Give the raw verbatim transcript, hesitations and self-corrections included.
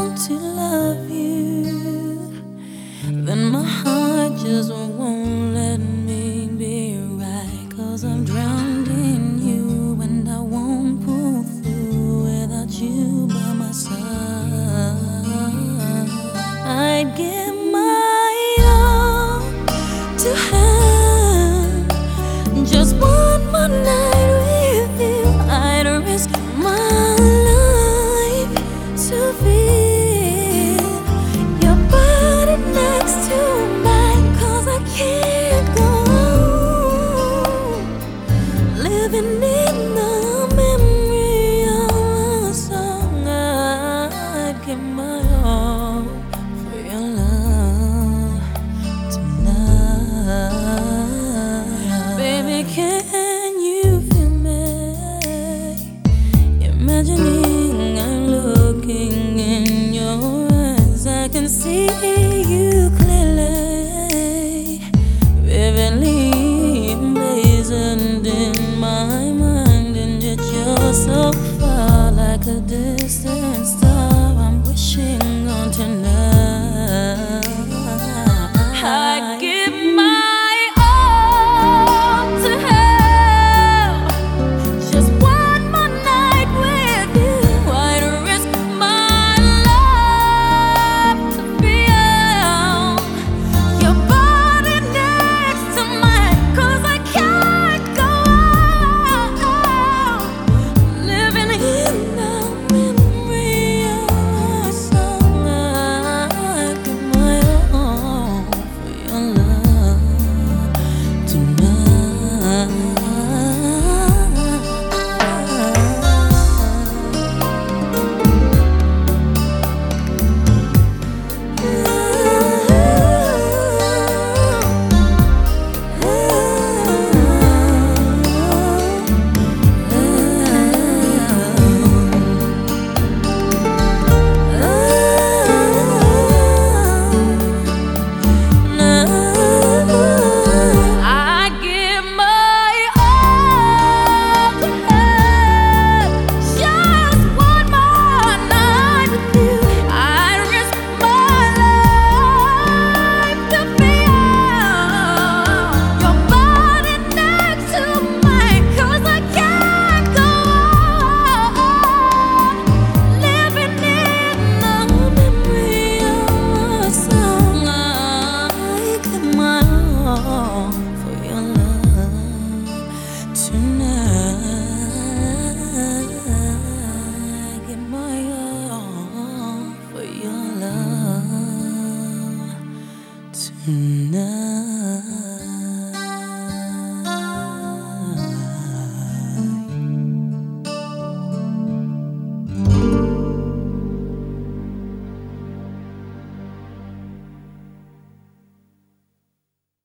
want to love you, then my heart just won't let me be right. Cause I'm drowned in you and I won't pull through without you by my side. I'd give my all to have just one more night with you. I'd risk my life to feel your body next to mine. Cause I can't go on living in the memory of a song. I'd give my all for your love tonight. Baby, can you feel me? Imagining I'm looking in your eyes, I can see